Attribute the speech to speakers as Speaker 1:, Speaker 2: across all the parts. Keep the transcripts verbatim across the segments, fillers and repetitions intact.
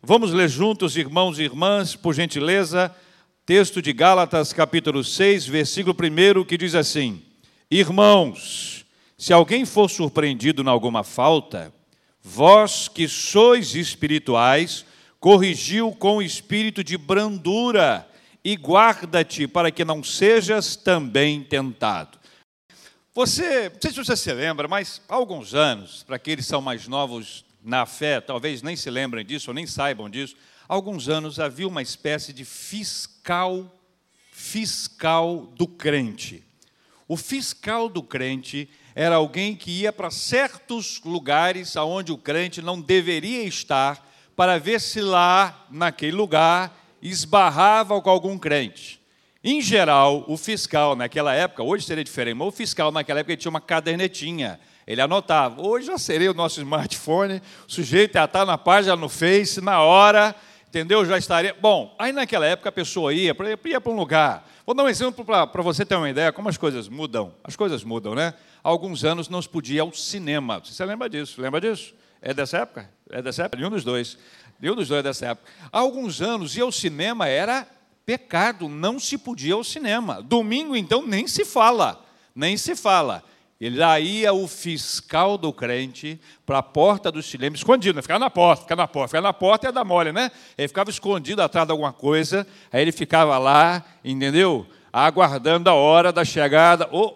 Speaker 1: Vamos ler juntos, irmãos e irmãs, por gentileza, texto de Gálatas, capítulo seis, versículo um, que diz assim: Irmãos, se alguém for surpreendido em alguma falta, vós que sois espirituais, corrigiu com espírito de brandura e guarda-te para que não sejas também tentado. Você, não sei se você se lembra, mas há alguns anos, para aqueles que são mais novos na fé, talvez nem se lembrem disso ou nem saibam disso, há alguns anos havia uma espécie de fiscal, fiscal do crente. O fiscal do crente era alguém que ia para certos lugares onde o crente não deveria estar, para ver se lá, naquele lugar, esbarrava com algum crente. Em geral, o fiscal naquela época, hoje seria diferente, mas o fiscal naquela época ele tinha uma cadernetinha, ele anotava. Hoje já seria o nosso smartphone, o sujeito já está na página no Face, na hora, entendeu? Já estaria... Bom, aí naquela época a pessoa ia, ia para um lugar. Vou dar um exemplo para você ter uma ideia como as coisas mudam. As coisas mudam, né? Há alguns anos não se podia ir ao cinema. Você lembra disso? Lembra disso? É dessa época? É dessa época? Nenhum dos dois. Nenhum dos dois é dessa época. Há alguns anos ir ao cinema era pecado, não se podia ir ao cinema. Domingo, então, nem se fala. Nem se fala. Ele lá ia o fiscal do crente para a porta do cinema, escondido, né? Ficava na porta, ficava na porta, ficava na porta e ia dar mole, né? Ele ficava escondido atrás de alguma coisa, aí ele ficava lá, entendeu? Aguardando a hora da chegada. Oh,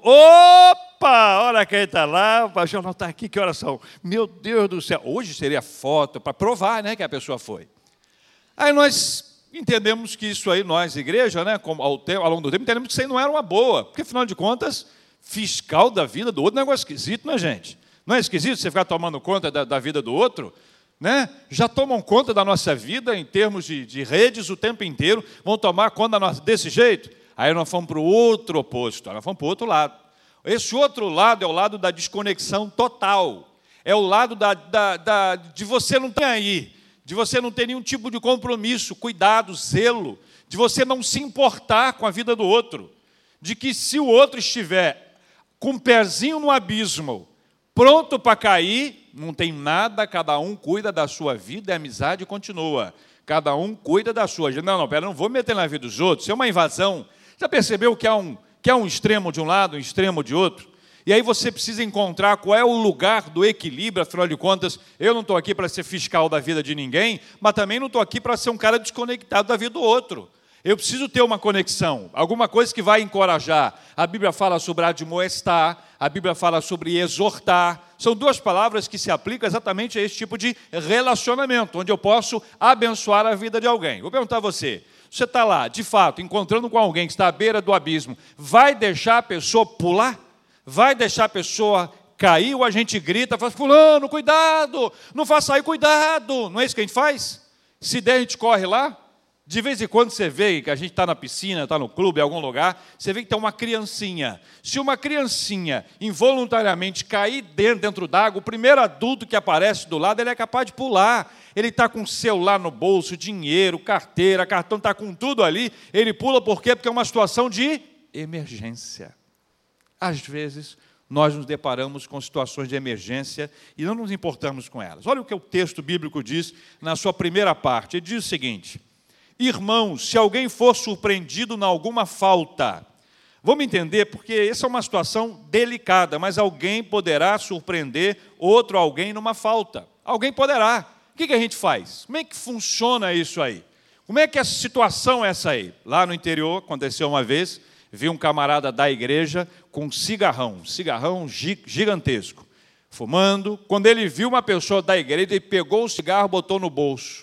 Speaker 1: opa! Olha quem está lá, o pastor não está aqui, que horas são? Meu Deus do céu! Hoje seria foto para provar, né, que a pessoa foi. Aí nós entendemos que isso aí, nós, igreja, né, como ao, tempo, ao longo do tempo, entendemos que isso aí não era uma boa, porque, afinal de contas, fiscal da vida do outro é um negócio esquisito, né, gente? Não é esquisito você ficar tomando conta da, da vida do outro? Né? Já tomam conta da nossa vida em termos de, de redes o tempo inteiro, vão tomar conta da nossa, desse jeito? Aí nós fomos para o outro oposto, nós fomos para o outro lado. Esse outro lado é o lado da desconexão total, é o lado da, da, da, de você não ter aí, de você não ter nenhum tipo de compromisso, cuidado, zelo, de você não se importar com a vida do outro, de que se o outro estiver com um pezinho no abismo, pronto para cair, não tem nada, cada um cuida da sua vida e a amizade continua. Cada um cuida da sua. Não, não, pera, não vou me meter na vida dos outros, isso é uma invasão. Já percebeu que há, um, que há um extremo de um lado, um extremo de outro? E aí você precisa encontrar qual é o lugar do equilíbrio, afinal de contas, eu não estou aqui para ser fiscal da vida de ninguém, mas também não estou aqui para ser um cara desconectado da vida do outro. Eu preciso ter uma conexão, alguma coisa que vai encorajar. A Bíblia fala sobre admoestar, a Bíblia fala sobre exortar. São duas palavras que se aplicam exatamente a esse tipo de relacionamento, onde eu posso abençoar a vida de alguém. Vou perguntar a você, você está lá, de fato, encontrando com alguém que está à beira do abismo, vai deixar a pessoa pular? Vai deixar a pessoa cair? Ou a gente grita, fala, fulano, cuidado, não faça aí, cuidado. Não é isso que a gente faz? Se der, a gente corre lá. De vez em quando você vê que a gente está na piscina, está no clube, em algum lugar, você vê que tem uma criancinha. Se uma criancinha involuntariamente cair dentro, dentro d'água, o primeiro adulto que aparece do lado, ele é capaz de pular. Ele está com o celular no bolso, dinheiro, carteira, cartão, está com tudo ali. Ele pula por quê? Porque é uma situação de emergência. Às vezes, nós nos deparamos com situações de emergência e não nos importamos com elas. Olha o que o texto bíblico diz na sua primeira parte. Ele diz o seguinte: Irmãos, se alguém for surpreendido em alguma falta, vamos entender, porque essa é uma situação delicada, mas alguém poderá surpreender outro alguém numa falta. Alguém poderá. O que a gente faz? Como é que funciona isso aí? Como é que essa situação é essa aí? Lá no interior, aconteceu uma vez, vi um camarada da igreja com um cigarrão, um cigarrão gigantesco, fumando. Quando ele viu uma pessoa da igreja, ele pegou o cigarro e botou no bolso.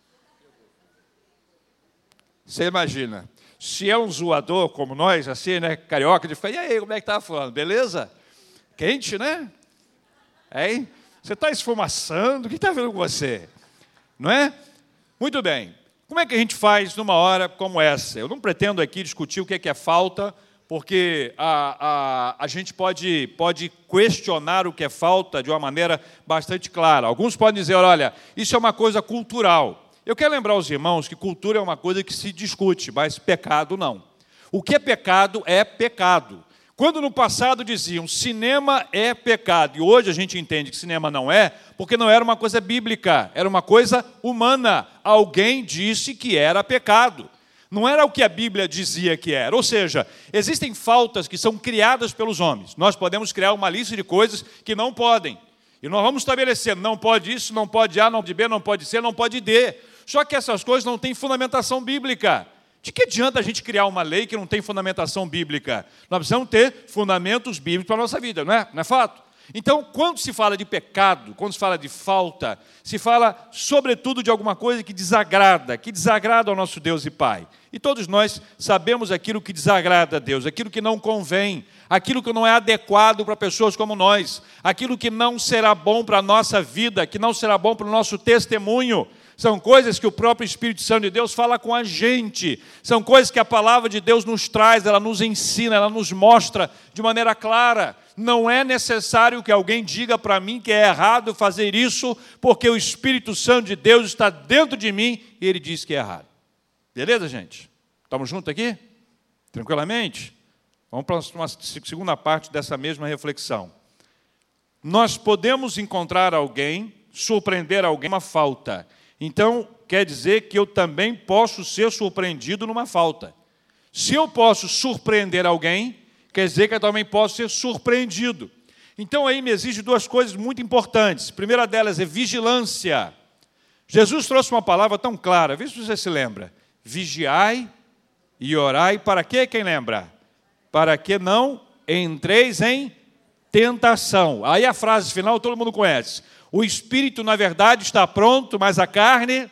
Speaker 1: Você imagina, se é um zoador como nós, assim, né, carioca, de ficar, e aí, como é que está falando? Beleza? Quente, né? Hein? Você está esfumaçando, o que está vendo com você? Não é? Muito bem. Como é que a gente faz numa hora como essa? Eu não pretendo aqui discutir o que é falta, porque a, a, a gente pode, pode questionar o que é falta de uma maneira bastante clara. Alguns podem dizer, olha, isso é uma coisa cultural. Eu quero lembrar aos irmãos que cultura é uma coisa que se discute, mas pecado não. O que é pecado é pecado. Quando no passado diziam cinema é pecado, e hoje a gente entende que cinema não é, porque não era uma coisa bíblica, era uma coisa humana. Alguém disse que era pecado. Não era o que a Bíblia dizia que era. Ou seja, existem faltas que são criadas pelos homens. Nós podemos criar uma lista de coisas que não podem. E nós vamos estabelecer, não pode isso, não pode A, não pode B, não pode C, não pode D. Só que essas coisas não têm fundamentação bíblica. De que adianta a gente criar uma lei que não tem fundamentação bíblica? Nós precisamos ter fundamentos bíblicos para a nossa vida, não é? Não é fato? Então, quando se fala de pecado, quando se fala de falta, se fala, sobretudo, de alguma coisa que desagrada, que desagrada ao nosso Deus e Pai. E todos nós sabemos aquilo que desagrada a Deus, aquilo que não convém, aquilo que não é adequado para pessoas como nós, aquilo que não será bom para a nossa vida, que não será bom para o nosso testemunho. São coisas que o próprio Espírito Santo de Deus fala com a gente. São coisas que a palavra de Deus nos traz, ela nos ensina, ela nos mostra de maneira clara. Não é necessário que alguém diga para mim que é errado fazer isso, porque o Espírito Santo de Deus está dentro de mim e ele diz que é errado. Beleza, gente? Estamos juntos aqui? Tranquilamente? Vamos para uma segunda parte dessa mesma reflexão. Nós podemos encontrar alguém, surpreender alguém uma falta. Então, quer dizer que eu também posso ser surpreendido numa falta. Se eu posso surpreender alguém, quer dizer que eu também posso ser surpreendido. Então, aí me exige duas coisas muito importantes. A primeira delas é vigilância. Jesus trouxe uma palavra tão clara, vê se você se lembra. Vigiai e orai para quê? Quem lembra? Para que não entreis em tentação. Aí a frase final todo mundo conhece. O espírito, na verdade, está pronto, mas a carne,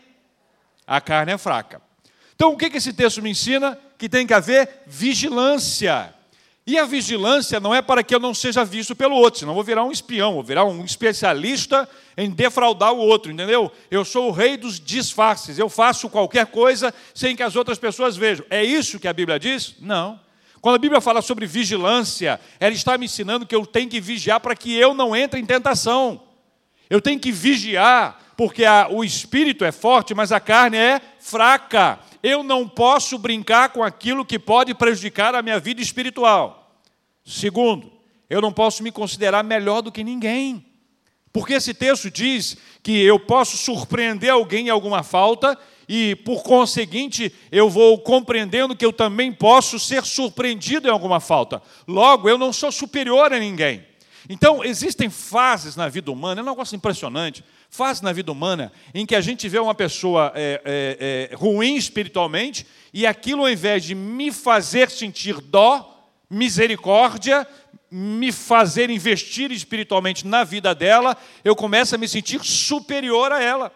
Speaker 1: a carne é fraca. Então, o que esse texto me ensina? Que tem que haver vigilância. E a vigilância não é para que eu não seja visto pelo outro, senão eu vou virar um espião, vou virar um especialista em defraudar o outro, entendeu? Eu sou o rei dos disfarces, eu faço qualquer coisa sem que as outras pessoas vejam. É isso que a Bíblia diz? Não. Quando a Bíblia fala sobre vigilância, ela está me ensinando que eu tenho que vigiar para que eu não entre em tentação. Eu tenho que vigiar, porque a, o espírito é forte, mas a carne é fraca. Eu não posso brincar com aquilo que pode prejudicar a minha vida espiritual. Segundo, eu não posso me considerar melhor do que ninguém. Porque esse texto diz que eu posso surpreender alguém em alguma falta e, por conseguinte, eu vou compreendendo que eu também posso ser surpreendido em alguma falta. Logo, eu não sou superior a ninguém. Então, existem fases na vida humana, é um negócio impressionante, fases na vida humana em que a gente vê uma pessoa é, é, é, ruim espiritualmente e aquilo, ao invés de me fazer sentir dó, misericórdia, me fazer investir espiritualmente na vida dela, eu começo a me sentir superior a ela.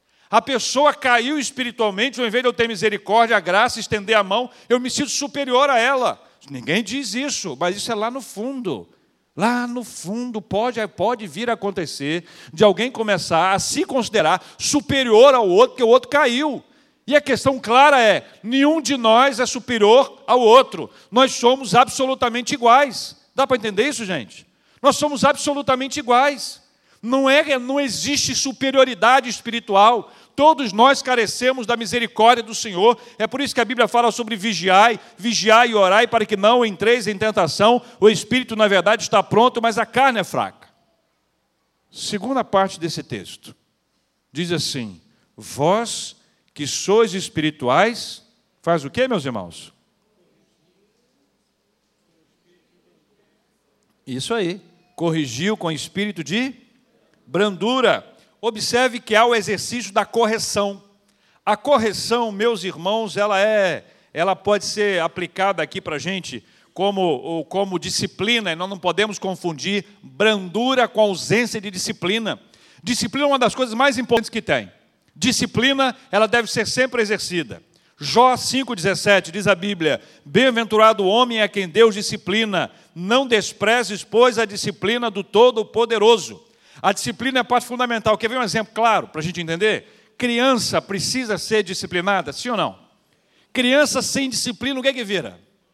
Speaker 1: A pessoa caiu espiritualmente, ao invés de eu ter misericórdia, a graça, estender a mão, eu me sinto superior a ela. Ninguém diz isso, mas isso é lá no fundo. Lá no fundo pode, pode vir a acontecer de alguém começar a se considerar superior ao outro, porque o outro caiu. E a questão clara é, nenhum de nós é superior ao outro. Nós somos absolutamente iguais. Dá para entender isso, gente? Nós somos absolutamente iguais. Não, é, não existe superioridade espiritual. Todos nós carecemos da misericórdia do Senhor. É por isso que a Bíblia fala sobre vigiai, vigiai e orai para que não entreis em tentação. O espírito, na verdade, está pronto, mas a carne é fraca. Segunda parte desse texto. Diz assim, vós que sois espirituais, faz o quê, meus irmãos? Isso aí. Corrigiu com espírito de brandura. Observe que há o exercício da correção. A correção, meus irmãos, ela, é, ela pode ser aplicada aqui para a gente como, como disciplina, e nós não podemos confundir brandura com ausência de disciplina. Disciplina é uma das coisas mais importantes que tem. Disciplina, ela deve ser sempre exercida. Jó cinco, dezessete, diz a Bíblia, bem-aventurado o homem a quem Deus disciplina, não desprezes, pois, a disciplina do Todo-Poderoso. A disciplina é parte fundamental. Quer ver um exemplo claro para a gente entender? Criança precisa ser disciplinada, sim ou não? Criança sem disciplina, o que é que vira?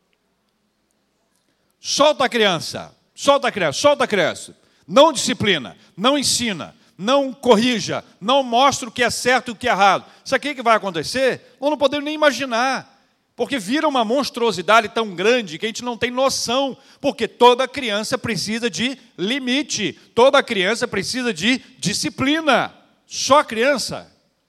Speaker 1: Solta a criança, solta a criança, solta a criança. Não disciplina, não ensina, não corrija, não mostra o que é certo e o que é errado. Sabe o que vai acontecer? Nós não podemos nem imaginar. Porque vira uma monstruosidade tão grande que a gente não tem noção, porque toda criança precisa de limite, toda criança precisa de disciplina. Só criança.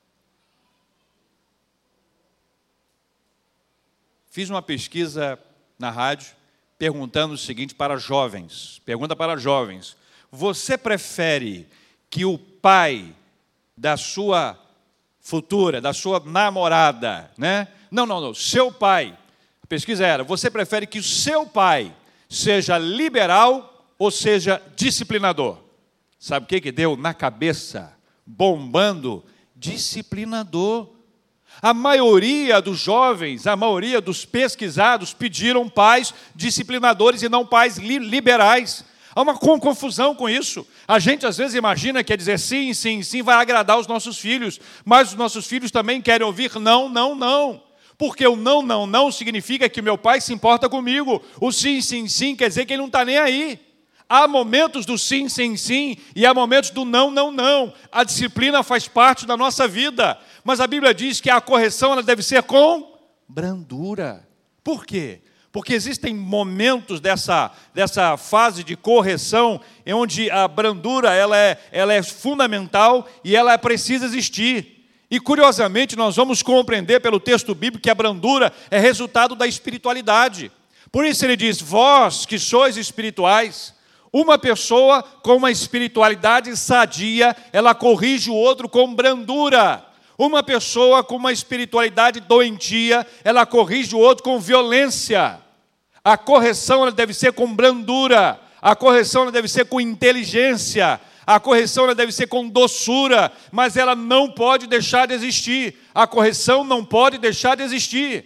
Speaker 1: Fiz uma pesquisa na rádio perguntando o seguinte para jovens. Pergunta para jovens. Você prefere que o pai da sua futura, da sua namorada, né? Não, não, não, seu pai. A pesquisa era, você prefere que o seu pai seja liberal ou seja disciplinador? Sabe o que que deu na cabeça? Bombando, disciplinador. A maioria dos jovens, a maioria dos pesquisados pediram pais disciplinadores e não pais li liberais. Há uma confusão com isso. A gente às vezes imagina que é dizer sim, sim, sim, vai agradar os nossos filhos, mas os nossos filhos também querem ouvir não, não, não. Porque o não, não, não significa que meu pai se importa comigo. O sim, sim, sim quer dizer que ele não está nem aí. Há momentos do sim, sim, sim e há momentos do não, não, não. A disciplina faz parte da nossa vida. Mas a Bíblia diz que a correção ela deve ser com brandura. Por quê? Porque existem momentos dessa, dessa fase de correção em onde a brandura ela é, ela é fundamental e ela precisa existir. E, curiosamente, nós vamos compreender pelo texto bíblico que a brandura é resultado da espiritualidade. Por isso ele diz, vós que sois espirituais, uma pessoa com uma espiritualidade sadia, ela corrige o outro com brandura. Uma pessoa com uma espiritualidade doentia, ela corrige o outro com violência. A correção ela deve ser com brandura, a correção ela deve ser com inteligência, a correção ela deve ser com doçura, mas ela não pode deixar de existir. A correção não pode deixar de existir.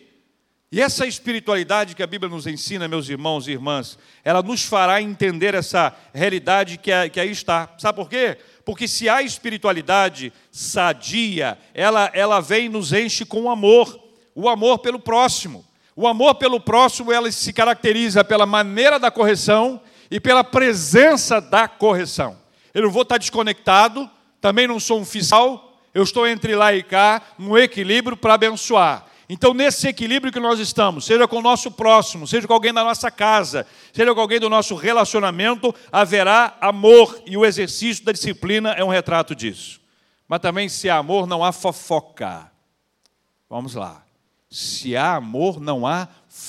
Speaker 1: E essa espiritualidade que a Bíblia nos ensina, meus irmãos e irmãs, ela nos fará entender essa realidade que aí está. Sabe por quê? Porque se há espiritualidade sadia, ela, ela vem e nos enche com amor, o amor pelo próximo. O amor pelo próximo, ela se caracteriza pela maneira da correção e pela presença da correção. Eu não vou estar desconectado, também não sou um fiscal, eu estou entre lá e cá, no equilíbrio para abençoar. Então, nesse equilíbrio que nós estamos, seja com o nosso próximo, seja com alguém da nossa casa, seja com alguém do nosso relacionamento, haverá amor, e o exercício da disciplina é um retrato disso. Mas também, se há amor, não há fofoca. Vamos lá. Se há amor, não há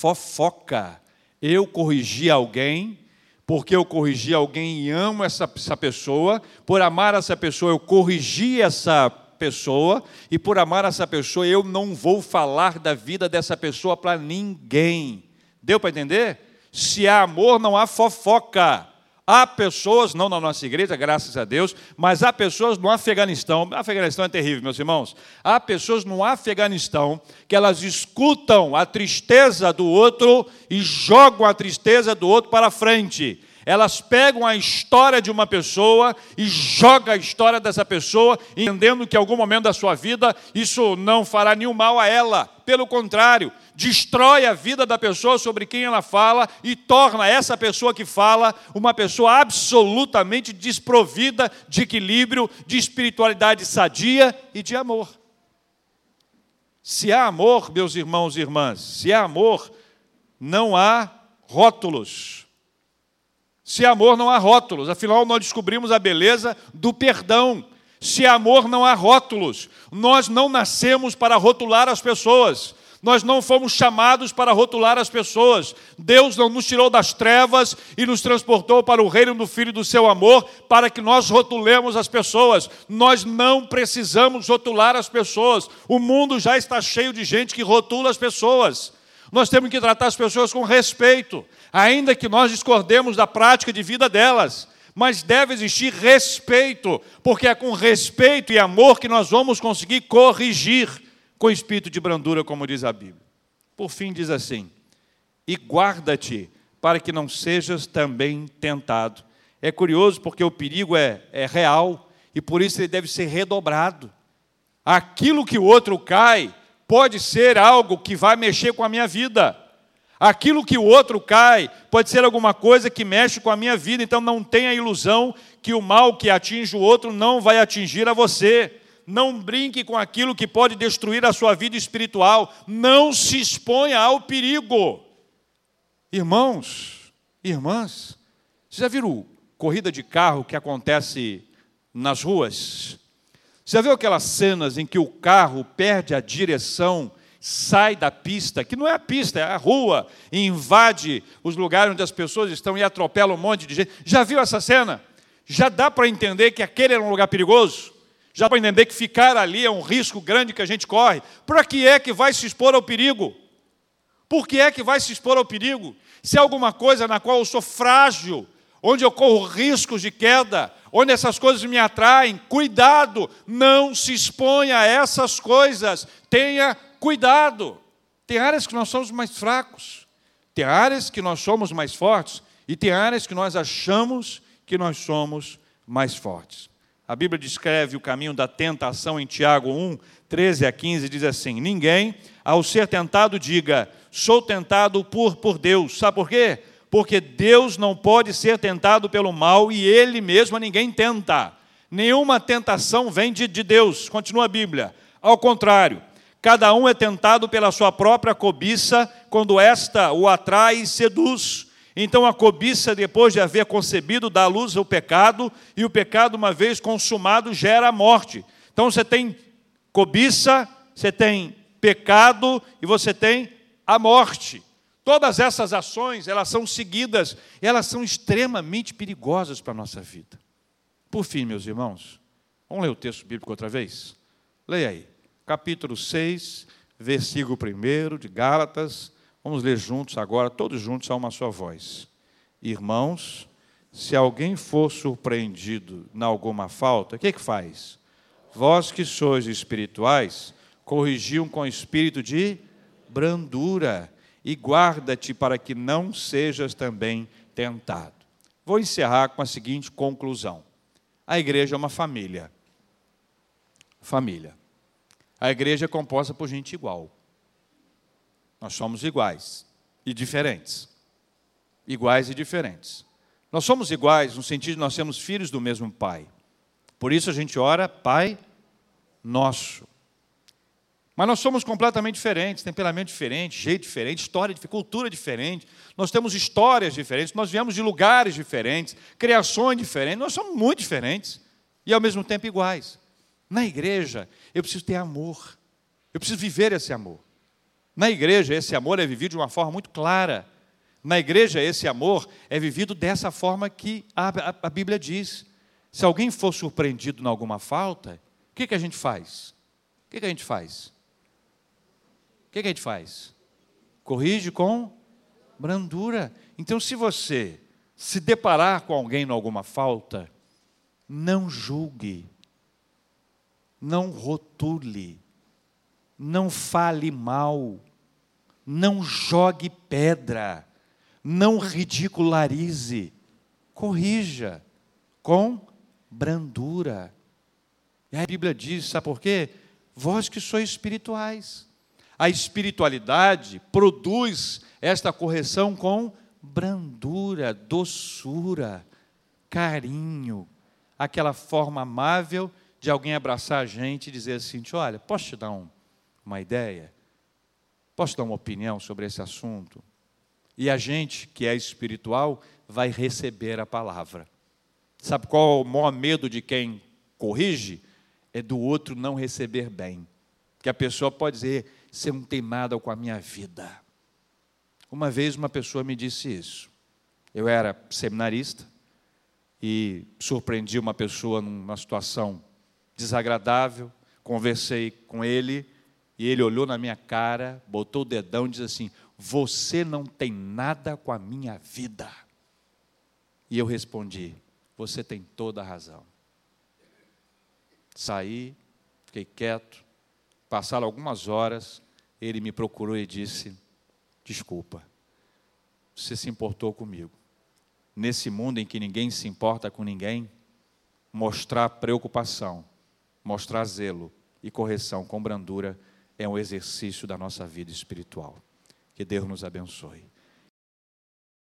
Speaker 1: fofoca. Eu corrigi alguém, porque eu corrigi alguém e amo essa, essa pessoa, por amar essa pessoa, eu corrigi essa pessoa, e por amar essa pessoa, eu não vou falar da vida dessa pessoa para ninguém. Deu para entender? Se há amor, não há fofoca. Há pessoas, não na nossa igreja, graças a Deus, mas há pessoas no Afeganistão, o Afeganistão é terrível, meus irmãos, há pessoas no Afeganistão que elas escutam a tristeza do outro e jogam a tristeza do outro para frente. Elas pegam a história de uma pessoa e jogam a história dessa pessoa, entendendo que em algum momento da sua vida isso não fará nenhum mal a ela. Pelo contrário, destrói a vida da pessoa sobre quem ela fala e torna essa pessoa que fala uma pessoa absolutamente desprovida de equilíbrio, de espiritualidade sadia e de amor. Se há amor, meus irmãos e irmãs, se há amor, não há rótulos. Se há amor, não há rótulos. Afinal, nós descobrimos a beleza do perdão. Se há amor, não há rótulos. Nós não nascemos para rotular as pessoas. Nós não fomos chamados para rotular as pessoas. Deus não nos tirou das trevas e nos transportou para o reino do Filho do seu amor para que nós rotulemos as pessoas. Nós não precisamos rotular as pessoas. O mundo já está cheio de gente que rotula as pessoas. Nós temos que tratar as pessoas com respeito, ainda que nós discordemos da prática de vida delas. Mas deve existir respeito, porque é com respeito e amor que nós vamos conseguir corrigir com espírito de brandura, como diz a Bíblia. Por fim, diz assim, e guarda-te para que não sejas também tentado. É curioso porque o perigo é, é real e por isso ele deve ser redobrado. Aquilo que o outro cai pode ser algo que vai mexer com a minha vida. Aquilo que o outro cai pode ser alguma coisa que mexe com a minha vida. Então não tenha ilusão que o mal que atinge o outro não vai atingir a você. não brinque com aquilo que pode destruir a sua vida espiritual. Não se exponha ao perigo. Irmãos, irmãs, vocês já viram corrida de carro que acontece nas ruas? Você já viu aquelas cenas em que o carro perde a direção, sai da pista, que não é a pista, é a rua, e invade os lugares onde as pessoas estão e atropela um monte de gente? Já viu essa cena? Já dá para entender que aquele era um lugar perigoso? Já dá para entender que ficar ali é um risco grande que a gente corre? Para que é que vai se expor ao perigo? Por que é que vai se expor ao perigo? Se é alguma coisa na qual eu sou frágil, onde eu corro riscos de queda, onde essas coisas me atraem, cuidado, não se exponha a essas coisas, tenha cuidado. Tem áreas que nós somos mais fracos, tem áreas que nós somos mais fortes, e tem áreas que nós achamos que nós somos mais fortes. A Bíblia descreve o caminho da tentação em Tiago um, treze a quinze, diz assim: ninguém, ao ser tentado, diga, sou tentado por, por Deus. Sabe por quê? Porque Deus não pode ser tentado pelo mal e Ele mesmo a ninguém tenta. Nenhuma tentação vem de, de Deus, continua a Bíblia. Ao contrário, cada um é tentado pela sua própria cobiça, quando esta o atrai e seduz. Então a cobiça, depois de haver concebido, dá à luz ao pecado, e o pecado, uma vez consumado, gera a morte. Então você tem cobiça, você tem pecado e você tem a morte. Todas essas ações, elas são seguidas, elas são extremamente perigosas para a nossa vida. Por fim, meus irmãos, vamos ler o texto bíblico outra vez? Leia aí, capítulo seis, versículo primeiro de Gálatas. Vamos ler juntos agora, todos juntos a uma só voz. Irmãos, se alguém for surpreendido em alguma falta, o que que faz? Vós que sois espirituais, corrigiam com espírito de brandura, e guarda-te para que não sejas também tentado. Vou encerrar com a seguinte conclusão. A igreja é uma família. Família. A igreja é composta por gente igual. Nós somos iguais e diferentes. Iguais e diferentes. Nós somos iguais no sentido de nós sermos filhos do mesmo Pai. Por isso a gente ora, Pai Nosso. Mas nós somos completamente diferentes, temperamento diferente, jeito diferente, história diferente, cultura diferente. Nós temos histórias diferentes, nós viemos de lugares diferentes, criações diferentes. Nós somos muito diferentes e, ao mesmo tempo, iguais. Na igreja, eu preciso ter amor. Eu preciso viver esse amor. Na igreja, esse amor é vivido de uma forma muito clara. Na igreja, esse amor é vivido dessa forma que a, a, a Bíblia diz. Se alguém for surpreendido em alguma falta, o que, que a gente faz? O que, que a gente faz? O que, que a gente faz? Corrige com brandura. Então, se você se deparar com alguém em alguma falta, não julgue, não rotule, não fale mal, não jogue pedra, não ridicularize, corrija com brandura. E a Bíblia diz, sabe por quê? Vós que sois espirituais. A espiritualidade produz esta correção com brandura, doçura, carinho, aquela forma amável de alguém abraçar a gente e dizer assim, olha, posso te dar um, uma ideia? Posso dar uma opinião sobre esse assunto? E a gente, que é espiritual, vai receber a palavra. Sabe qual é o maior medo de quem corrige? É do outro não receber bem. Que a pessoa pode dizer, você não tem nada com a minha vida. Uma vez uma pessoa me disse isso. Eu era seminarista e surpreendi uma pessoa numa situação desagradável, conversei com ele e ele olhou na minha cara, botou o dedão e disse assim, você não tem nada com a minha vida. E eu respondi, você tem toda a razão. Saí, fiquei quieto, passaram algumas horas, ele me procurou e disse, desculpa, você se importou comigo. Nesse mundo em que ninguém se importa com ninguém, mostrar preocupação, mostrar zelo e correção com brandura é um exercício da nossa vida espiritual. Que Deus nos abençoe.